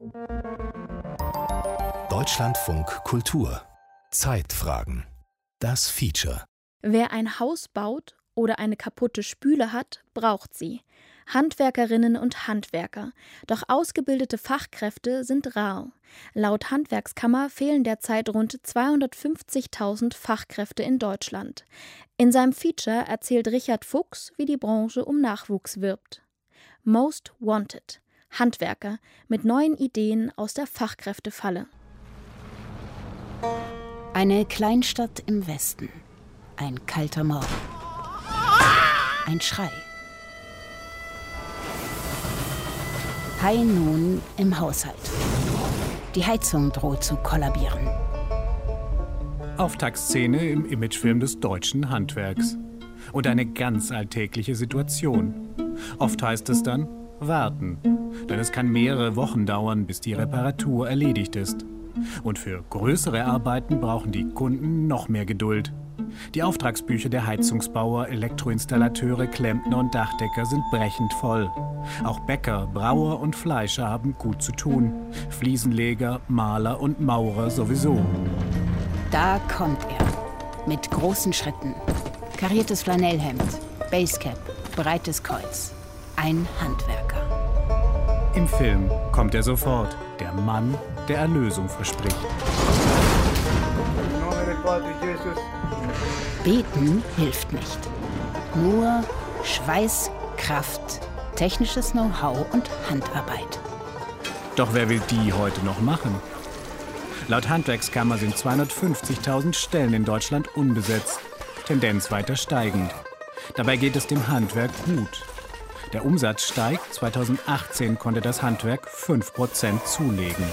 Deutschlandfunk Kultur. Zeitfragen. Das Feature. Wer ein Haus baut oder eine kaputte Spüle hat, braucht sie. Handwerkerinnen und Handwerker. Doch ausgebildete Fachkräfte sind rar. Laut Handwerkskammer fehlen derzeit rund 250.000 Fachkräfte in Deutschland. In seinem Feature erzählt Richard Fuchs, wie die Branche um Nachwuchs wirbt. Most Wanted. Handwerker mit neuen Ideen aus der Fachkräftefalle. Eine Kleinstadt im Westen. Ein kalter Morgen. Ein Schrei. High Noon im Haushalt. Die Heizung droht zu kollabieren. Auftaktszene im Imagefilm des deutschen Handwerks. Und eine ganz alltägliche Situation. Oft heißt es dann, warten. Denn es kann mehrere Wochen dauern, bis die Reparatur erledigt ist. Und für größere Arbeiten brauchen die Kunden noch mehr Geduld. Die Auftragsbücher der Heizungsbauer, Elektroinstallateure, Klempner und Dachdecker sind brechend voll. Auch Bäcker, Brauer und Fleischer haben gut zu tun. Fliesenleger, Maler und Maurer sowieso. Da kommt er. Mit großen Schritten. Kariertes Flanellhemd, Basecap, breites Kreuz. Ein Handwerker. Im Film kommt er sofort. Der Mann, der Erlösung verspricht. Beten hilft nicht. Nur Schweiß, Kraft, technisches Know-how und Handarbeit. Doch wer will die heute noch machen? Laut Handwerkskammer sind 250.000 Stellen in Deutschland unbesetzt. Tendenz weiter steigend. Dabei geht es dem Handwerk gut. Der Umsatz steigt. 2018 konnte das Handwerk 5% zulegen.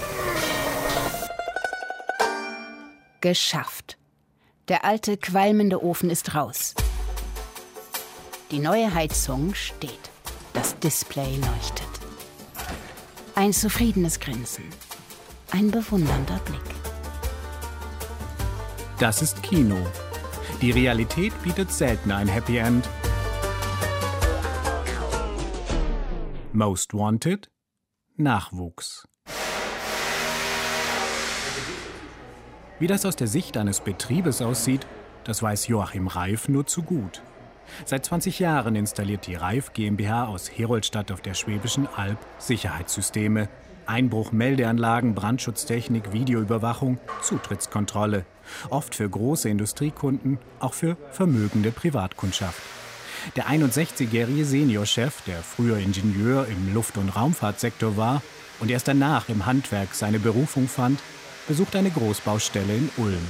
Geschafft. Der alte, qualmende Ofen ist raus. Die neue Heizung steht. Das Display leuchtet. Ein zufriedenes Grinsen. Ein bewundernder Blick. Das ist Kino. Die Realität bietet selten ein Happy End. Most Wanted? Nachwuchs. Wie das aus der Sicht eines Betriebes aussieht, das weiß Joachim Reif nur zu gut. Seit 20 Jahren installiert die Reif GmbH aus Heroldstadt auf der Schwäbischen Alb Sicherheitssysteme. Einbruchmeldeanlagen, Brandschutztechnik, Videoüberwachung, Zutrittskontrolle. Oft für große Industriekunden, auch für vermögende Privatkundschaft. Der 61-jährige Seniorchef, der früher Ingenieur im Luft- und Raumfahrtsektor war und erst danach im Handwerk seine Berufung fand, besucht eine Großbaustelle in Ulm.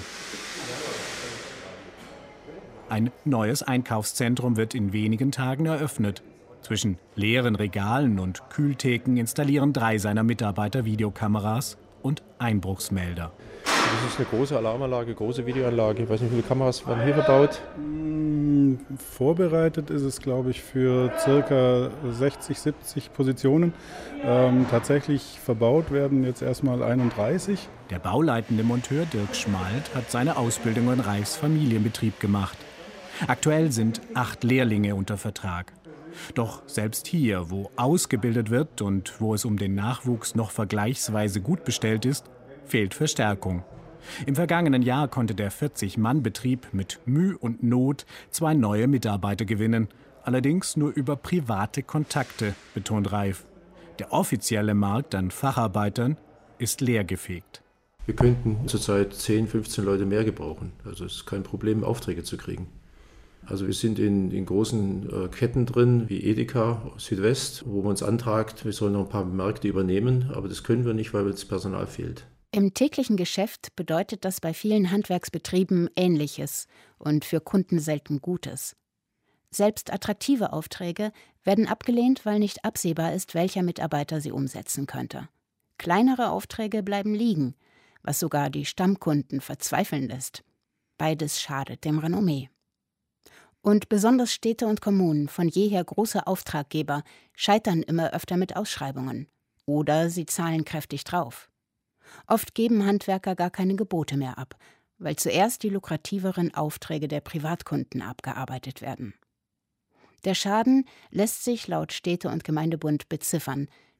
Ein neues Einkaufszentrum wird in wenigen Tagen eröffnet. Zwischen leeren Regalen und Kühltheken installieren 3 seiner Mitarbeiter Videokameras und Einbruchsmelder. Das ist eine große Alarmanlage, große Videoanlage. Ich weiß nicht, wie viele Kameras werden hier verbaut? Vorbereitet ist es, glaube ich, für ca. 60, 70 Positionen. Tatsächlich verbaut werden jetzt erstmal 31. Der bauleitende Monteur Dirk Schmalt hat seine Ausbildung in Reifs Familienbetrieb gemacht. Aktuell sind 8 Lehrlinge unter Vertrag. Doch selbst hier, wo ausgebildet wird und wo es um den Nachwuchs noch vergleichsweise gut bestellt ist, fehlt Verstärkung. Im vergangenen Jahr konnte der 40-Mann-Betrieb mit Mühe und Not 2 neue Mitarbeiter gewinnen. Allerdings nur über private Kontakte, betont Reif. Der offizielle Markt an Facharbeitern ist leergefegt. Wir könnten zurzeit 10, 15 Leute mehr gebrauchen. Also es ist kein Problem, Aufträge zu kriegen. Also wir sind in großen Ketten drin, wie Edeka, Südwest, wo man uns antragt, wir sollen noch ein paar Märkte übernehmen. Aber das können wir nicht, weil das Personal fehlt. Im täglichen Geschäft bedeutet das bei vielen Handwerksbetrieben Ähnliches und für Kunden selten Gutes. Selbst attraktive Aufträge werden abgelehnt, weil nicht absehbar ist, welcher Mitarbeiter sie umsetzen könnte. Kleinere Aufträge bleiben liegen, was sogar die Stammkunden verzweifeln lässt. Beides schadet dem Renommee. Und besonders Städte und Kommunen, von jeher große Auftraggeber, scheitern immer öfter mit Ausschreibungen. Oder sie zahlen kräftig drauf. Oft geben Handwerker gar keine Gebote mehr ab, weil zuerst die lukrativeren Aufträge der Privatkunden abgearbeitet werden. Der Schaden lässt sich laut Städte- und Gemeindebund beziffern.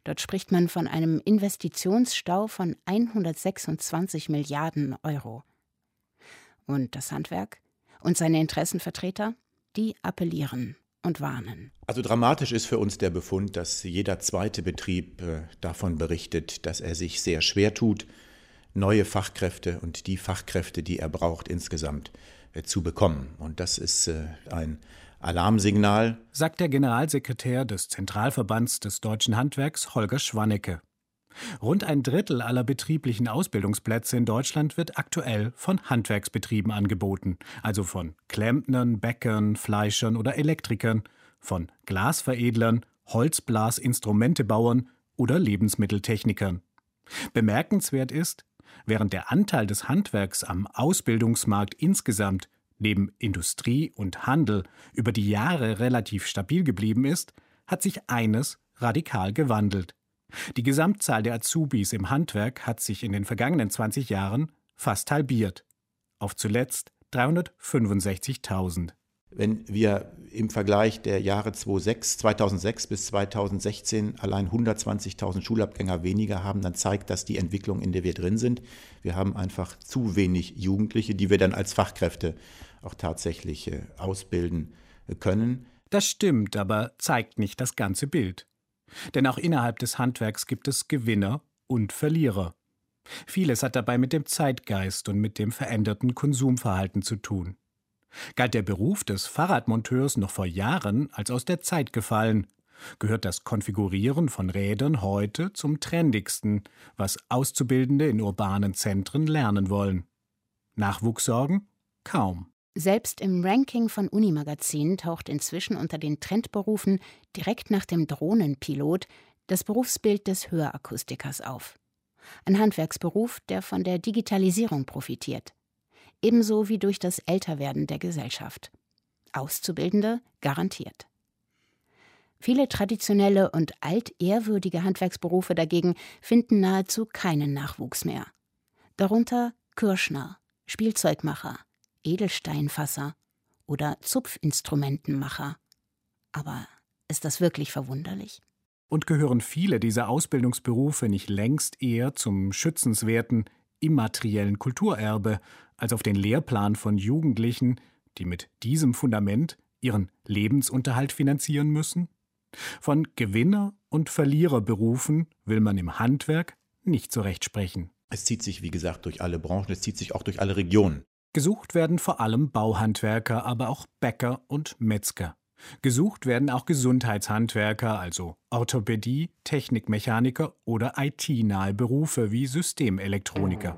Dort spricht man von einem Investitionsstau von 126 Milliarden Euro. Und das Handwerk und seine Interessenvertreter, die appellieren und warnen. Also dramatisch ist für uns der Befund, dass jeder zweite Betrieb davon berichtet, dass er sich sehr schwer tut, neue Fachkräfte und die Fachkräfte, die er braucht, insgesamt zu bekommen. Und das ist ein Alarmsignal, sagt der Generalsekretär des Zentralverbands des Deutschen Handwerks, Holger Schwannecke. Rund ein Drittel aller betrieblichen Ausbildungsplätze in Deutschland wird aktuell von Handwerksbetrieben angeboten, also von Klempnern, Bäckern, Fleischern oder Elektrikern, von Glasveredlern, Holzblasinstrumentebauern oder Lebensmitteltechnikern. Bemerkenswert ist, während der Anteil des Handwerks am Ausbildungsmarkt insgesamt neben Industrie und Handel über die Jahre relativ stabil geblieben ist, hat sich eines radikal gewandelt. Die Gesamtzahl der Azubis im Handwerk hat sich in den vergangenen 20 Jahren fast halbiert, auf zuletzt 365.000. Wenn wir im Vergleich der Jahre 2006 bis 2016 allein 120.000 Schulabgänger weniger haben, dann zeigt das die Entwicklung, in der wir drin sind. Wir haben einfach zu wenig Jugendliche, die wir dann als Fachkräfte auch tatsächlich ausbilden können. Das stimmt, aber zeigt nicht das ganze Bild. Denn auch innerhalb des Handwerks gibt es Gewinner und Verlierer. Vieles hat dabei mit dem Zeitgeist und mit dem veränderten Konsumverhalten zu tun. Galt der Beruf des Fahrradmonteurs noch vor Jahren als aus der Zeit gefallen, gehört das Konfigurieren von Rädern heute zum Trendigsten, was Auszubildende in urbanen Zentren lernen wollen. Nachwuchssorgen? Kaum. Selbst im Ranking von Unimagazin taucht inzwischen unter den Trendberufen direkt nach dem Drohnenpilot das Berufsbild des Hörakustikers auf. Ein Handwerksberuf, der von der Digitalisierung profitiert. Ebenso wie durch das Älterwerden der Gesellschaft. Auszubildende garantiert. Viele traditionelle und altehrwürdige Handwerksberufe dagegen finden nahezu keinen Nachwuchs mehr. Darunter Kürschner, Spielzeugmacher, Edelsteinfasser oder Zupfinstrumentenmacher. Aber ist das wirklich verwunderlich? Und gehören viele dieser Ausbildungsberufe nicht längst eher zum schützenswerten, immateriellen Kulturerbe als auf den Lehrplan von Jugendlichen, die mit diesem Fundament ihren Lebensunterhalt finanzieren müssen? Von Gewinner- und Verliererberufen will man im Handwerk nicht so recht sprechen. Es zieht sich, wie gesagt, durch alle Branchen, es zieht sich auch durch alle Regionen. Gesucht werden vor allem Bauhandwerker, aber auch Bäcker und Metzger. Gesucht werden auch Gesundheitshandwerker, also Orthopädie, Technikmechaniker oder IT-nahe Berufe wie Systemelektroniker.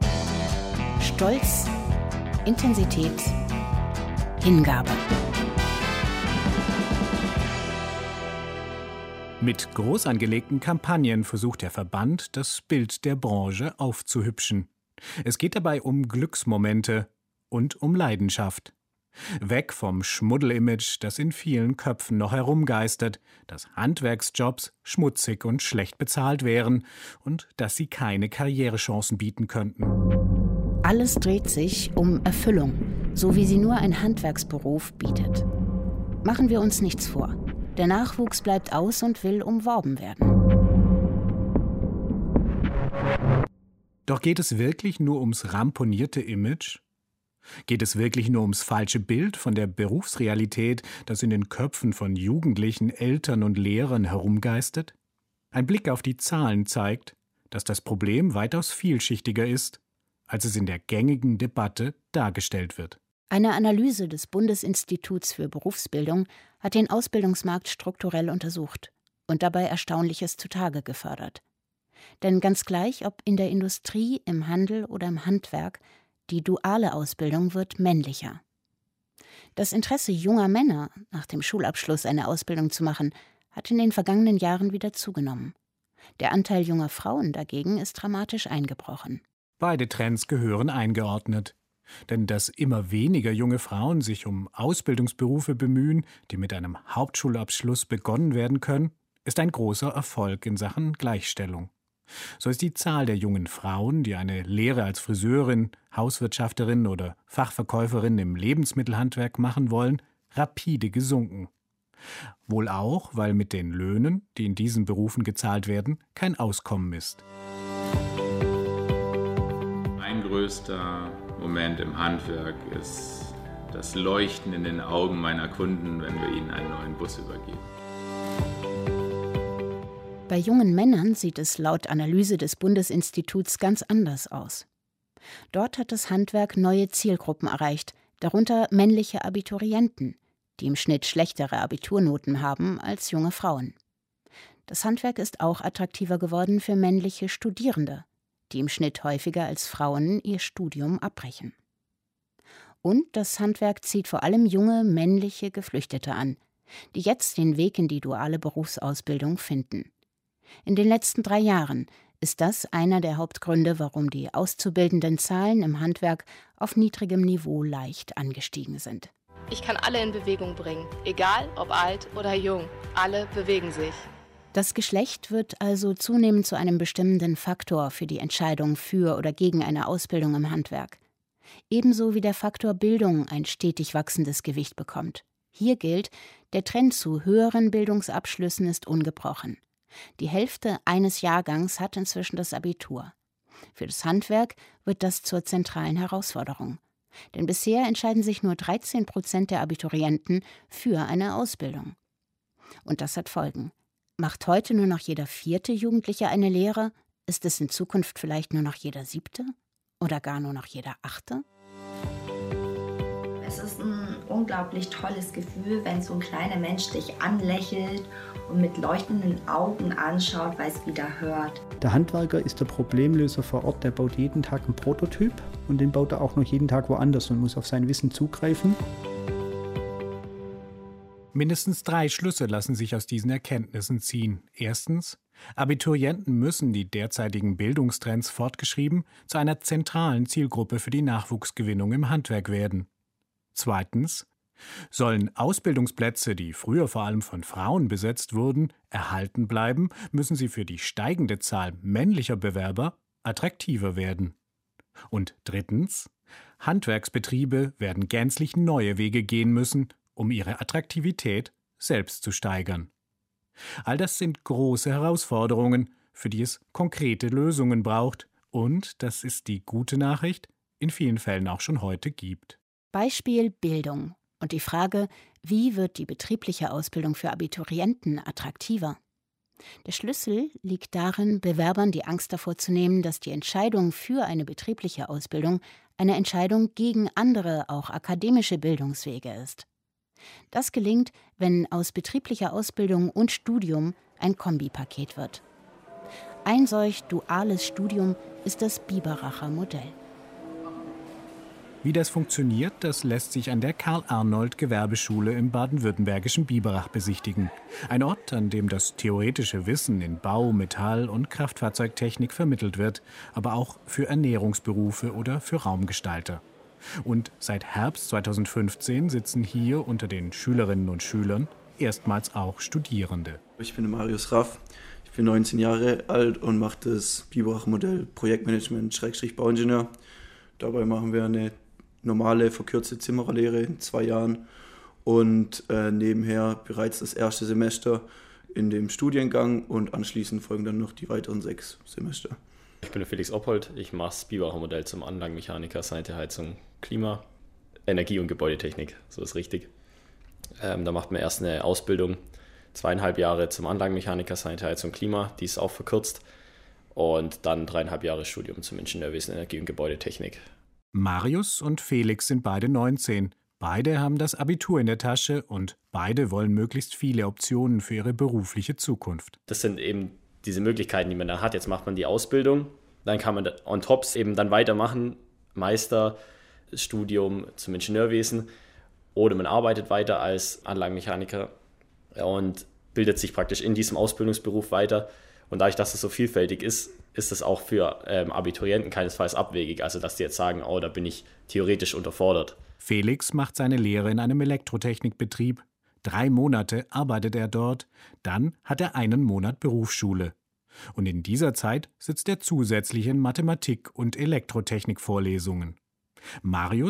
Stolz, Intensität, Hingabe. Mit groß angelegten Kampagnen versucht der Verband, das Bild der Branche aufzuhübschen. Es geht dabei um Glücksmomente und um Leidenschaft. Weg vom Schmuddelimage, das in vielen Köpfen noch herumgeistert, dass Handwerksjobs schmutzig und schlecht bezahlt wären und dass sie keine Karrierechancen bieten könnten. Alles dreht sich um Erfüllung, so wie sie nur ein Handwerksberuf bietet. Machen wir uns nichts vor. Der Nachwuchs bleibt aus und will umworben werden. Doch geht es wirklich nur ums ramponierte Image? Geht es wirklich nur ums falsche Bild von der Berufsrealität, das in den Köpfen von Jugendlichen, Eltern und Lehrern herumgeistert? Ein Blick auf die Zahlen zeigt, dass das Problem weitaus vielschichtiger ist, als es in der gängigen Debatte dargestellt wird. Eine Analyse des Bundesinstituts für Berufsbildung hat den Ausbildungsmarkt strukturell untersucht und dabei Erstaunliches zutage gefördert. Denn ganz gleich, ob in der Industrie, im Handel oder im Handwerk, die duale Ausbildung wird männlicher. Das Interesse junger Männer, nach dem Schulabschluss eine Ausbildung zu machen, hat in den vergangenen Jahren wieder zugenommen. Der Anteil junger Frauen dagegen ist dramatisch eingebrochen. Beide Trends gehören eingeordnet. Denn dass immer weniger junge Frauen sich um Ausbildungsberufe bemühen, die mit einem Hauptschulabschluss begonnen werden können, ist ein großer Erfolg in Sachen Gleichstellung. So ist die Zahl der jungen Frauen, die eine Lehre als Friseurin, Hauswirtschafterin oder Fachverkäuferin im Lebensmittelhandwerk machen wollen, rapide gesunken. Wohl auch, weil mit den Löhnen, die in diesen Berufen gezahlt werden, kein Auskommen ist. Mein größter Moment im Handwerk ist das Leuchten in den Augen meiner Kunden, wenn wir ihnen einen neuen Bus übergeben. Bei jungen Männern sieht es laut Analyse des Bundesinstituts ganz anders aus. Dort hat das Handwerk neue Zielgruppen erreicht, darunter männliche Abiturienten, die im Schnitt schlechtere Abiturnoten haben als junge Frauen. Das Handwerk ist auch attraktiver geworden für männliche Studierende, die im Schnitt häufiger als Frauen ihr Studium abbrechen. Und das Handwerk zieht vor allem junge männliche Geflüchtete an, die jetzt den Weg in die duale Berufsausbildung finden. In den letzten 3 Jahren ist das einer der Hauptgründe, warum die Auszubildendenzahlen im Handwerk auf niedrigem Niveau leicht angestiegen sind. Ich kann alle in Bewegung bringen, egal ob alt oder jung. Alle bewegen sich. Das Geschlecht wird also zunehmend zu einem bestimmenden Faktor für die Entscheidung für oder gegen eine Ausbildung im Handwerk. Ebenso wie der Faktor Bildung ein stetig wachsendes Gewicht bekommt. Hier gilt, der Trend zu höheren Bildungsabschlüssen ist ungebrochen. Die Hälfte eines Jahrgangs hat inzwischen das Abitur. Für das Handwerk wird das zur zentralen Herausforderung. Denn bisher entscheiden sich nur 13% der Abiturienten für eine Ausbildung. Und das hat Folgen. Macht heute nur noch jeder 4. Jugendliche eine Lehre? Ist es in Zukunft vielleicht nur noch jeder 7. oder gar nur noch jeder 8.? Es ist ein unglaublich tolles Gefühl, wenn so ein kleiner Mensch dich anlächelt und mit leuchtenden Augen anschaut, weil es wieder hört. Der Handwerker ist der Problemlöser vor Ort, der baut jeden Tag einen Prototyp und den baut er auch noch jeden Tag woanders und muss auf sein Wissen zugreifen. Mindestens 3 Schlüsse lassen sich aus diesen Erkenntnissen ziehen. Erstens: Abiturienten müssen die derzeitigen Bildungstrends fortgeschrieben zu einer zentralen Zielgruppe für die Nachwuchsgewinnung im Handwerk werden. Zweitens: Sollen Ausbildungsplätze, die früher vor allem von Frauen besetzt wurden, erhalten bleiben, müssen sie für die steigende Zahl männlicher Bewerber attraktiver werden. Und drittens: Handwerksbetriebe werden gänzlich neue Wege gehen müssen, um ihre Attraktivität selbst zu steigern. All das sind große Herausforderungen, für die es konkrete Lösungen braucht und, das ist die gute Nachricht, in vielen Fällen auch schon heute gibt. Beispiel Bildung und die Frage, wie wird die betriebliche Ausbildung für Abiturienten attraktiver? Der Schlüssel liegt darin, Bewerbern die Angst davor zu nehmen, dass die Entscheidung für eine betriebliche Ausbildung eine Entscheidung gegen andere, auch akademische Bildungswege ist. Das gelingt, wenn aus betrieblicher Ausbildung und Studium ein Kombipaket wird. Ein solch duales Studium ist das Biberacher Modell. Wie das funktioniert, das lässt sich an der Karl-Arnold-Gewerbeschule im baden-württembergischen Biberach besichtigen. Ein Ort, an dem das theoretische Wissen in Bau-, Metall- und Kraftfahrzeugtechnik vermittelt wird, aber auch für Ernährungsberufe oder für Raumgestalter. Und seit Herbst 2015 sitzen hier unter den Schülerinnen und Schülern erstmals auch Studierende. Ich bin Marius Raff, ich bin 19 Jahre alt und mache das Biberacher Modell Projektmanagement/Bauingenieur. Dabei machen wir eine normale, verkürzte Zimmererlehre in 2 Jahren und nebenher bereits das erste Semester in dem Studiengang und anschließend folgen dann noch die weiteren 6 Semester. Ich bin der Felix Oppold, ich mache das Biberacher Modell zum Anlagenmechaniker, Sanitär, Heizung, Klima, Energie- und Gebäudetechnik, so ist richtig. Da macht man erst eine Ausbildung, 2,5 Jahre zum Anlagenmechaniker, Sanitär, Heizung, Klima, die ist auch verkürzt, und dann 3,5 Jahre Studium zum Ingenieurwesen, Energie- und Gebäudetechnik. Marius und Felix sind beide 19. Beide haben das Abitur in der Tasche und beide wollen möglichst viele Optionen für ihre berufliche Zukunft. Das sind eben diese Möglichkeiten, die man da hat. Jetzt macht man die Ausbildung, dann kann man on top eben dann weitermachen, Meister, Studium zum Ingenieurwesen, oder man arbeitet weiter als Anlagenmechaniker und bildet sich praktisch in diesem Ausbildungsberuf weiter. Und dadurch, dass es so vielfältig ist, ist es auch für Abiturienten keinesfalls abwegig. Also dass die jetzt sagen, oh, da bin ich theoretisch unterfordert. Felix macht seine Lehre in einem Elektrotechnikbetrieb. 3 Monate arbeitet er dort, dann hat er 1 Monat Berufsschule. Und in dieser Zeit sitzt er zusätzlich in Mathematik- und Elektrotechnik-Vorlesungen. Marius,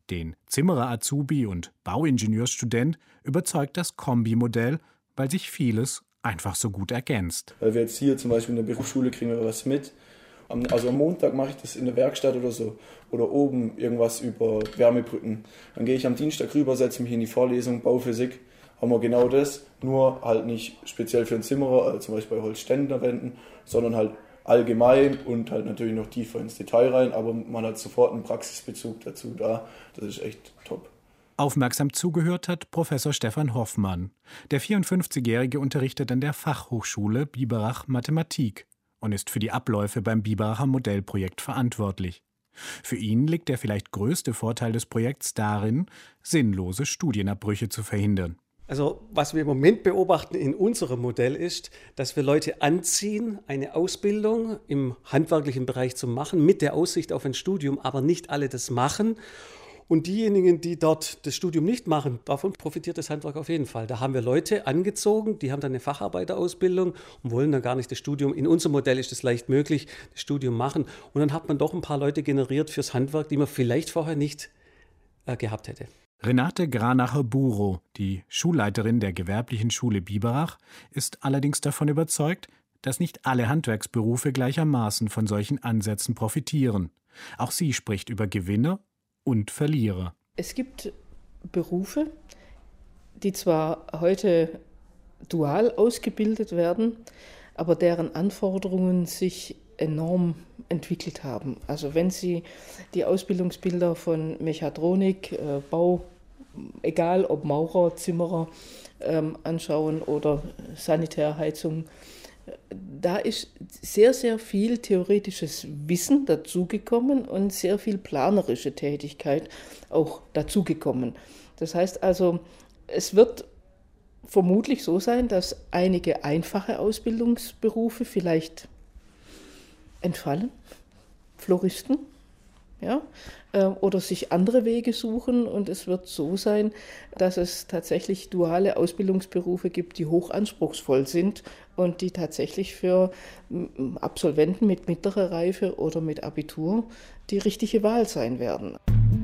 Den Zimmerer-Azubi und Bauingenieursstudent überzeugt das Kombimodell, weil sich vieles einfach so gut ergänzt. Weil wir jetzt hier zum Beispiel in der Berufsschule kriegen wir was mit. Also am Montag mache ich das in der Werkstatt oder so. Oder oben irgendwas über Wärmebrücken. Dann gehe ich am Dienstag rüber, setze mich in die Vorlesung, Bauphysik. Haben wir genau das, nur halt nicht speziell für einen Zimmerer, also zum Beispiel bei Holzständerwänden, sondern halt allgemein und halt natürlich noch tiefer ins Detail rein, aber man hat sofort einen Praxisbezug dazu da. Das ist echt top. Aufmerksam zugehört hat Professor Stefan Hoffmann. Der 54-Jährige unterrichtet an der Fachhochschule Biberach Mathematik und ist für die Abläufe beim Biberacher Modellprojekt verantwortlich. Für ihn liegt der vielleicht größte Vorteil des Projekts darin, sinnlose Studienabbrüche zu verhindern. Also was wir im Moment beobachten in unserem Modell ist, dass wir Leute anziehen, eine Ausbildung im handwerklichen Bereich zu machen, mit der Aussicht auf ein Studium, aber nicht alle das machen. Und diejenigen, die dort das Studium nicht machen, davon profitiert das Handwerk auf jeden Fall. Da haben wir Leute angezogen, die haben dann eine Facharbeiterausbildung und wollen dann gar nicht das Studium. In unserem Modell ist es leicht möglich, das Studium machen. Und dann hat man doch ein paar Leute generiert fürs Handwerk, die man vielleicht vorher nicht gehabt hätte. Renate Granacher-Burow, die Schulleiterin der gewerblichen Schule Biberach, ist allerdings davon überzeugt, dass nicht alle Handwerksberufe gleichermaßen von solchen Ansätzen profitieren. Auch sie spricht über Gewinner und Verlierer. Es gibt Berufe, die zwar heute dual ausgebildet werden, aber deren Anforderungen sich enorm entwickelt haben. Also wenn Sie die Ausbildungsbilder von Mechatronik, Bau, egal ob Maurer, Zimmerer anschauen oder Sanitärheizung, da ist sehr, sehr viel theoretisches Wissen dazugekommen und sehr viel planerische Tätigkeit auch dazugekommen. Das heißt also, es wird vermutlich so sein, dass einige einfache Ausbildungsberufe vielleicht entfallen, Floristen, ja, oder sich andere Wege suchen, und es wird so sein, dass es tatsächlich duale Ausbildungsberufe gibt, die hochanspruchsvoll sind und die tatsächlich für Absolventen mit mittlerer Reife oder mit Abitur die richtige Wahl sein werden.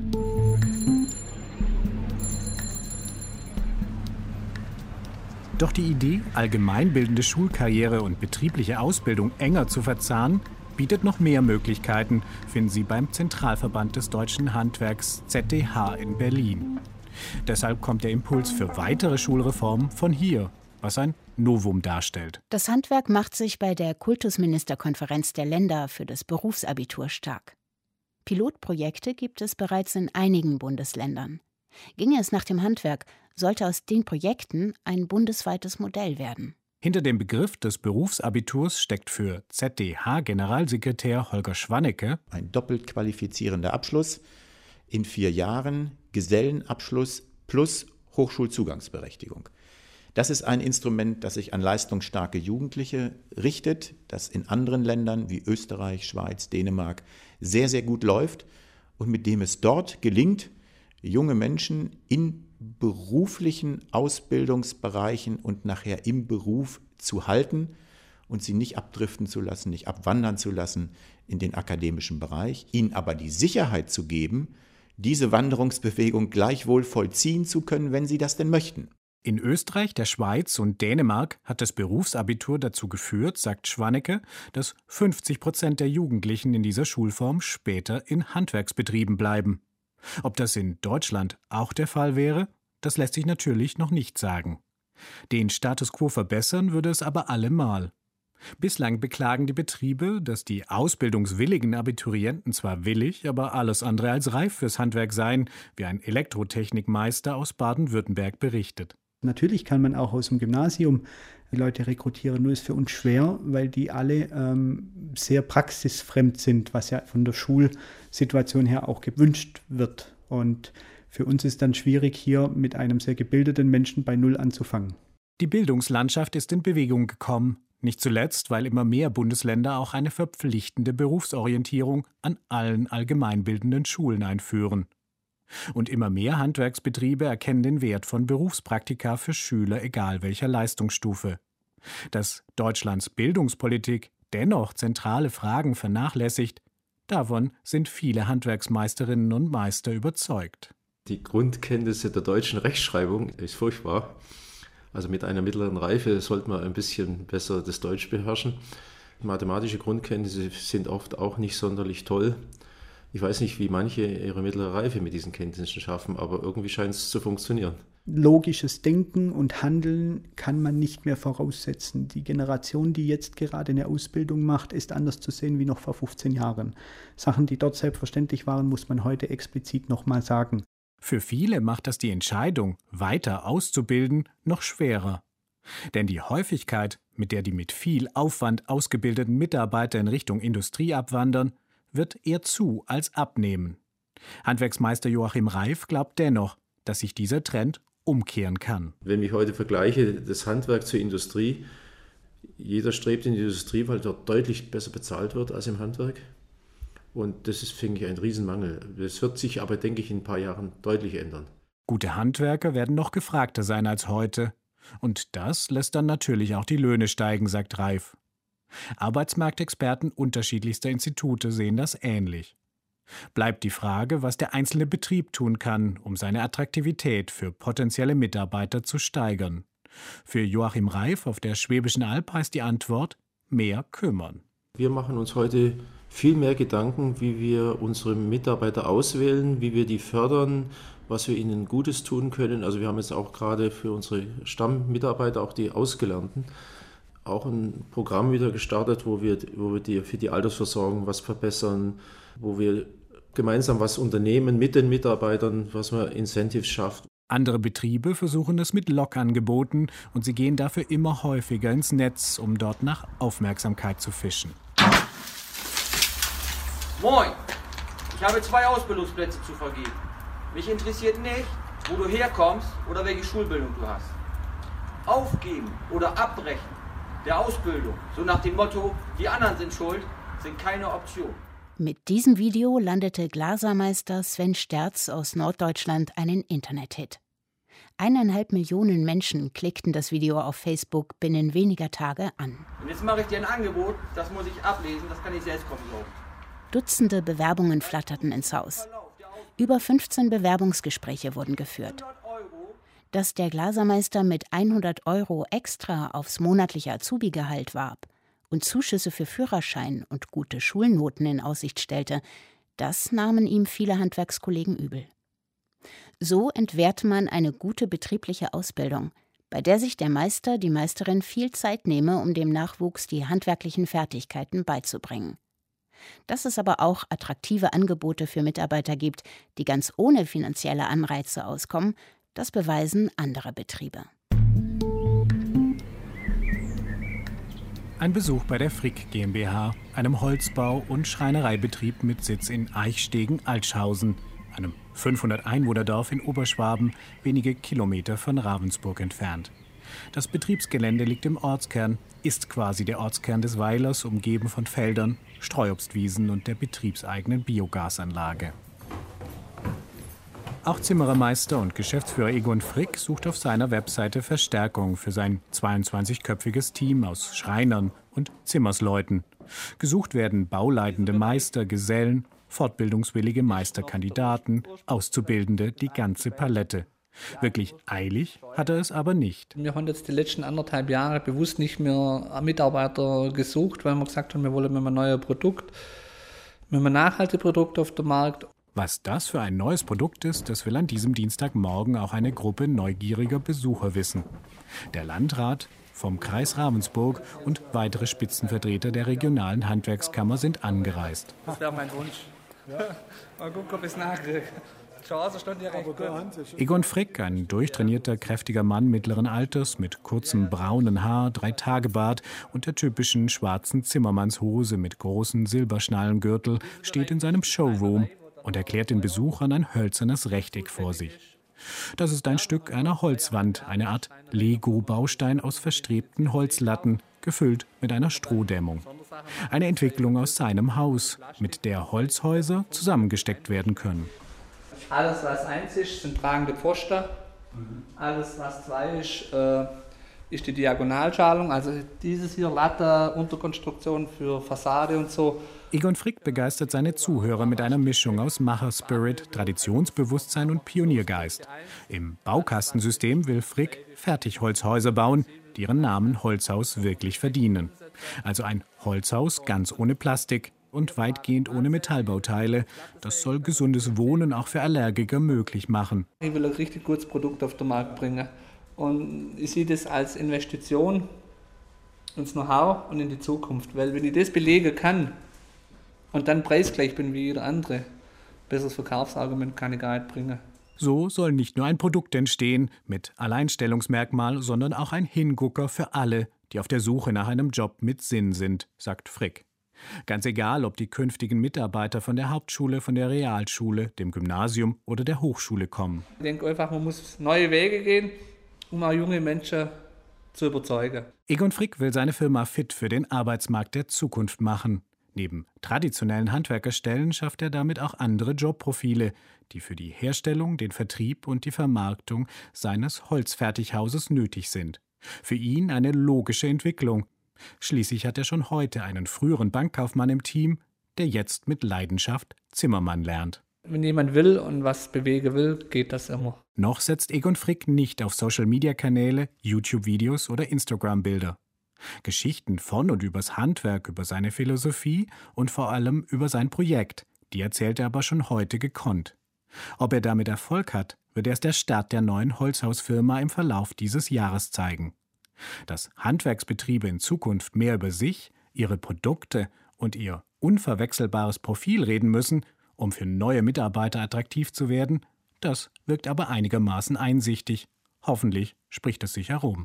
Doch die Idee, allgemeinbildende Schulkarriere und betriebliche Ausbildung enger zu verzahnen, bietet noch mehr Möglichkeiten, finden Sie beim Zentralverband des Deutschen Handwerks ZDH in Berlin. Deshalb kommt der Impuls für weitere Schulreformen von hier, was ein Novum darstellt. Das Handwerk macht sich bei der Kultusministerkonferenz der Länder für das Berufsabitur stark. Pilotprojekte gibt es bereits in einigen Bundesländern. Ginge es nach dem Handwerk, sollte aus den Projekten ein bundesweites Modell werden. Hinter dem Begriff des Berufsabiturs steckt für ZDH-Generalsekretär Holger Schwannecke ein doppelt qualifizierender Abschluss in 4 Jahren, Gesellenabschluss plus Hochschulzugangsberechtigung. Das ist ein Instrument, das sich an leistungsstarke Jugendliche richtet, das in anderen Ländern wie Österreich, Schweiz, Dänemark sehr, sehr gut läuft und mit dem es dort gelingt, junge Menschen in beruflichen Ausbildungsbereichen und nachher im Beruf zu halten und sie nicht abdriften zu lassen, nicht abwandern zu lassen in den akademischen Bereich, ihnen aber die Sicherheit zu geben, diese Wanderungsbewegung gleichwohl vollziehen zu können, wenn sie das denn möchten. In Österreich, der Schweiz und Dänemark hat das Berufsabitur dazu geführt, sagt Schwannecke, dass 50% der Jugendlichen in dieser Schulform später in Handwerksbetrieben bleiben. Ob das in Deutschland auch der Fall wäre, das lässt sich natürlich noch nicht sagen. Den Status quo verbessern würde es aber allemal. Bislang beklagen die Betriebe, dass die ausbildungswilligen Abiturienten zwar willig, aber alles andere als reif fürs Handwerk seien, wie ein Elektrotechnikmeister aus Baden-Württemberg berichtet. Natürlich kann man auch aus dem Gymnasium Leute rekrutieren, nur ist für uns schwer, weil die alle sehr praxisfremd sind, was ja von der Schulsituation her auch gewünscht wird. Und für uns ist dann schwierig, hier mit einem sehr gebildeten Menschen bei Null anzufangen. Die Bildungslandschaft ist in Bewegung gekommen. Nicht zuletzt, weil immer mehr Bundesländer auch eine verpflichtende Berufsorientierung an allen allgemeinbildenden Schulen einführen. Und immer mehr Handwerksbetriebe erkennen den Wert von Berufspraktika für Schüler egal welcher Leistungsstufe. Dass Deutschlands Bildungspolitik dennoch zentrale Fragen vernachlässigt, Davon sind viele Handwerksmeisterinnen und Meister überzeugt. Die Grundkenntnisse der deutschen Rechtschreibung ist furchtbar. Also mit einer mittleren Reife sollte man ein bisschen besser das Deutsch beherrschen. Mathematische Grundkenntnisse sind oft auch nicht sonderlich toll. Ich weiß nicht, wie manche ihre mittlere Reife mit diesen Kenntnissen schaffen, aber irgendwie scheint es zu funktionieren. Logisches Denken und Handeln kann man nicht mehr voraussetzen. Die Generation, die jetzt gerade eine Ausbildung macht, ist anders zu sehen wie noch vor 15 Jahren. Sachen, die dort selbstverständlich waren, muss man heute explizit nochmal sagen. Für viele macht das die Entscheidung, weiter auszubilden, noch schwerer. Denn die Häufigkeit, mit der die mit viel Aufwand ausgebildeten Mitarbeiter in Richtung Industrie abwandern, wird eher zu als abnehmen. Handwerksmeister Joachim Reif glaubt dennoch, dass sich dieser Trend umkehren kann. Wenn ich heute vergleiche, das Handwerk zur Industrie, jeder strebt in die Industrie, weil dort deutlich besser bezahlt wird als im Handwerk. Und das ist, finde ich, ein Riesenmangel. Das wird sich aber, denke ich, in ein paar Jahren deutlich ändern. Gute Handwerker werden noch gefragter sein als heute. Und das lässt dann natürlich auch die Löhne steigen, sagt Reif. Arbeitsmarktexperten unterschiedlichster Institute sehen das ähnlich. Bleibt die Frage, was der einzelne Betrieb tun kann, um seine Attraktivität für potenzielle Mitarbeiter zu steigern. Für Joachim Reif auf der Schwäbischen Alb heißt die Antwort: mehr kümmern. Wir machen uns heute viel mehr Gedanken, wie wir unsere Mitarbeiter auswählen, wie wir die fördern, was wir ihnen Gutes tun können. Also wir haben jetzt auch gerade für unsere Stammmitarbeiter, auch die Ausgelernten, auch ein Programm wieder gestartet, wo wir für die Altersversorgung was verbessern, wo wir gemeinsam was unternehmen mit den Mitarbeitern, was man Incentives schafft. Andere Betriebe versuchen es mit Lockangeboten und sie gehen dafür immer häufiger ins Netz, um dort nach Aufmerksamkeit zu fischen. Moin, ich habe 2 Ausbildungsplätze zu vergeben. Mich interessiert nicht, wo du herkommst oder welche Schulbildung du hast. Aufgeben oder abbrechen der Ausbildung, so nach dem Motto, die anderen sind schuld, sind keine Option. Mit diesem Video landete Glasermeister Sven Sterz aus Norddeutschland einen Internethit. 1,5 Millionen Menschen klickten das Video auf Facebook binnen weniger Tage an. Und jetzt mache ich dir ein Angebot, das muss ich ablesen, das kann ich selbst konsumieren. Dutzende Bewerbungen flatterten ins Haus. Über 15 Bewerbungsgespräche wurden geführt. Dass der Glasermeister mit 100 € extra aufs monatliche Azubi-Gehalt warb und Zuschüsse für Führerschein und gute Schulnoten in Aussicht stellte, das nahmen ihm viele Handwerkskollegen übel. So entwehrt man eine gute betriebliche Ausbildung, bei der sich der Meister, die Meisterin viel Zeit nehme, um dem Nachwuchs die handwerklichen Fertigkeiten beizubringen. Dass es aber auch attraktive Angebote für Mitarbeiter gibt, die ganz ohne finanzielle Anreize auskommen, das beweisen andere Betriebe. Ein Besuch bei der Frick GmbH, einem Holzbau- und Schreinereibetrieb mit Sitz in Eichstegen-Altschausen, einem 500-Einwohner-Dorf in Oberschwaben, wenige Kilometer von Ravensburg entfernt. Das Betriebsgelände liegt im Ortskern, ist quasi der Ortskern des Weilers, umgeben von Feldern, Streuobstwiesen und der betriebseigenen Biogasanlage. Auch Zimmerermeister und Geschäftsführer Egon Frick sucht auf seiner Webseite Verstärkung für sein 22-köpfiges Team aus Schreinern und Zimmersleuten. Gesucht werden bauleitende Meister, Gesellen, fortbildungswillige Meisterkandidaten, Auszubildende, die ganze Palette. Wirklich eilig hat er es aber nicht. Wir haben jetzt die letzten 1,5 Jahre bewusst nicht mehr Mitarbeiter gesucht, weil wir gesagt haben, wir wollen mit einem neuen Produkt, mit einem nachhaltigen Produkt auf dem Markt. Was das für ein neues Produkt ist, das will an diesem Dienstagmorgen auch eine Gruppe neugieriger Besucher wissen. Der Landrat vom Kreis Ravensburg und weitere Spitzenvertreter der regionalen Handwerkskammer sind angereist. Das wäre mein Wunsch. Ja. Mal gucken, ob ich es nachkriege. Egon Frick, ein durchtrainierter, kräftiger Mann mittleren Alters mit kurzem braunen Haar, 3-Tage-Bart und der typischen schwarzen Zimmermannshose mit großen Silberschnallengürtel, steht in seinem Showroom und erklärt den Besuchern ein hölzernes Rechteck vor sich. Das ist ein Stück einer Holzwand, eine Art Lego-Baustein aus verstrebten Holzlatten, gefüllt mit einer Strohdämmung. Eine Entwicklung aus seinem Haus, mit der Holzhäuser zusammengesteckt werden können. Alles, was 1 ist, sind tragende Pfosten. Alles, was 2 ist die Diagonalschalung. Also dieses hier, Latte, Unterkonstruktion für Fassade und so. Egon Frick begeistert seine Zuhörer mit einer Mischung aus Macher-Spirit, Traditionsbewusstsein und Pioniergeist. Im Baukastensystem will Frick Fertigholzhäuser bauen, die ihren Namen Holzhaus wirklich verdienen. Also ein Holzhaus ganz ohne Plastik und weitgehend ohne Metallbauteile. Das soll gesundes Wohnen auch für Allergiker möglich machen. Ich will ein richtig gutes Produkt auf den Markt bringen. Und ich sehe das als Investition ins Know-how und in die Zukunft. Weil wenn ich das belegen kann und dann preisgleich bin wie jeder andere, besseres Verkaufsargument kann ich gar nicht bringen. So soll nicht nur ein Produkt entstehen mit Alleinstellungsmerkmal, sondern auch ein Hingucker für alle, die auf der Suche nach einem Job mit Sinn sind, sagt Frick. Ganz egal, ob die künftigen Mitarbeiter von der Hauptschule, von der Realschule, dem Gymnasium oder der Hochschule kommen. Ich denke einfach, man muss neue Wege gehen, um auch junge Menschen zu überzeugen. Egon Frick will seine Firma fit für den Arbeitsmarkt der Zukunft machen. Neben traditionellen Handwerkerstellen schafft er damit auch andere Jobprofile, die für die Herstellung, den Vertrieb und die Vermarktung seines Holzfertighauses nötig sind. Für ihn eine logische Entwicklung. Schließlich hat er schon heute einen früheren Bankkaufmann im Team, der jetzt mit Leidenschaft Zimmermann lernt. Wenn jemand will und was bewegen will, geht das immer. Noch setzt Egon Frick nicht auf Social-Media-Kanäle, YouTube-Videos oder Instagram-Bilder. Geschichten von und übers Handwerk, über seine Philosophie und vor allem über sein Projekt, die erzählt er aber schon heute gekonnt. Ob er damit Erfolg hat, wird erst der Start der neuen Holzhausfirma im Verlauf dieses Jahres zeigen. Dass Handwerksbetriebe in Zukunft mehr über sich, ihre Produkte und ihr unverwechselbares Profil reden müssen, um für neue Mitarbeiter attraktiv zu werden, das wirkt aber einigermaßen einsichtig. Hoffentlich spricht es sich herum.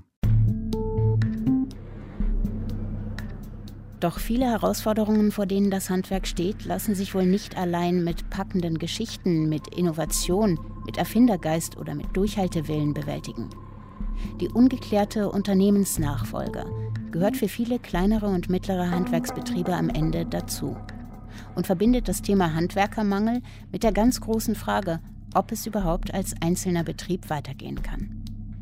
Doch viele Herausforderungen, vor denen das Handwerk steht, lassen sich wohl nicht allein mit packenden Geschichten, mit Innovation, mit Erfindergeist oder mit Durchhaltewillen bewältigen. Die ungeklärte Unternehmensnachfolge gehört für viele kleinere und mittlere Handwerksbetriebe am Ende dazu und verbindet das Thema Handwerkermangel mit der ganz großen Frage, ob es überhaupt als einzelner Betrieb weitergehen kann.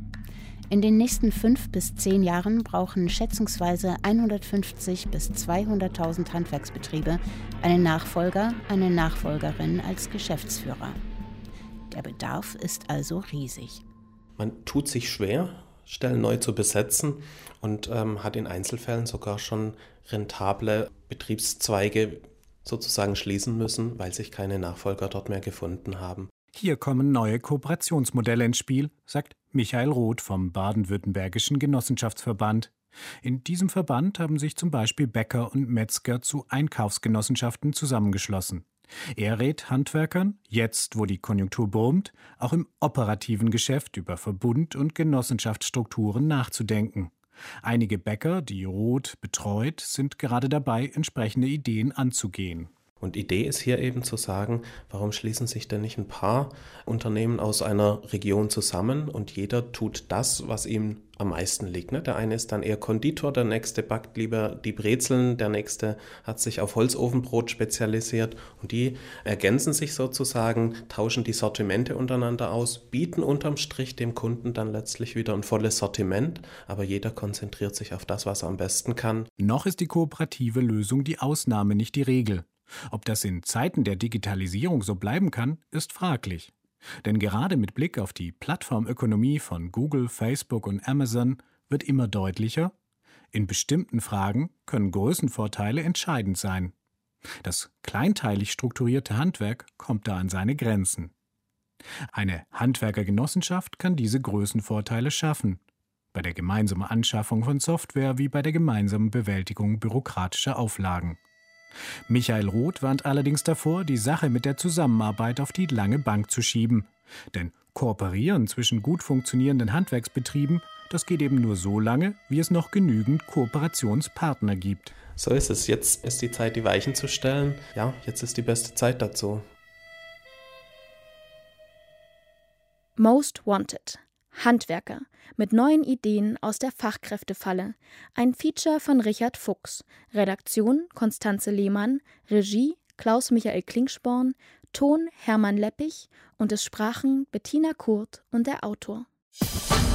In den nächsten 5 bis 10 Jahren brauchen schätzungsweise 150.000 bis 200.000 Handwerksbetriebe einen Nachfolger, eine Nachfolgerin als Geschäftsführer. Der Bedarf ist also riesig. Man tut sich schwer, Stellen neu zu besetzen und hat in Einzelfällen sogar schon rentable Betriebszweige sozusagen schließen müssen, weil sich keine Nachfolger dort mehr gefunden haben. Hier kommen neue Kooperationsmodelle ins Spiel, sagt Michael Roth vom Baden-Württembergischen Genossenschaftsverband. In diesem Verband haben sich zum Beispiel Bäcker und Metzger zu Einkaufsgenossenschaften zusammengeschlossen. Er rät Handwerkern, jetzt wo die Konjunktur brummt, auch im operativen Geschäft über Verbund- und Genossenschaftsstrukturen nachzudenken. Einige Bäcker, die Roth betreut, sind gerade dabei, entsprechende Ideen anzugehen. Und Idee ist hier eben zu sagen, warum schließen sich denn nicht ein paar Unternehmen aus einer Region zusammen und jeder tut das, was ihm am meisten liegt. Ne? Der eine ist dann eher Konditor, der nächste backt lieber die Brezeln, der nächste hat sich auf Holzofenbrot spezialisiert und die ergänzen sich sozusagen, tauschen die Sortimente untereinander aus, bieten unterm Strich dem Kunden dann letztlich wieder ein volles Sortiment, aber jeder konzentriert sich auf das, was er am besten kann. Noch ist die kooperative Lösung die Ausnahme, nicht die Regel. Ob das in Zeiten der Digitalisierung so bleiben kann, ist fraglich. Denn gerade mit Blick auf die Plattformökonomie von Google, Facebook und Amazon wird immer deutlicher, in bestimmten Fragen können Größenvorteile entscheidend sein. Das kleinteilig strukturierte Handwerk kommt da an seine Grenzen. Eine Handwerkergenossenschaft kann diese Größenvorteile schaffen, bei der gemeinsamen Anschaffung von Software wie bei der gemeinsamen Bewältigung bürokratischer Auflagen. Michael Roth warnt allerdings davor, die Sache mit der Zusammenarbeit auf die lange Bank zu schieben. Denn Kooperieren zwischen gut funktionierenden Handwerksbetrieben, das geht eben nur so lange, wie es noch genügend Kooperationspartner gibt. So ist es. Jetzt ist die Zeit, die Weichen zu stellen. Ja, jetzt ist die beste Zeit dazu. Most Wanted. Handwerker mit neuen Ideen aus der Fachkräftefalle. Ein Feature von Richard Fuchs. Redaktion Konstanze Lehmann, Regie Klaus-Michael Klingsporn, Ton Hermann Leppich und es sprachen Bettina Kurt und der Autor.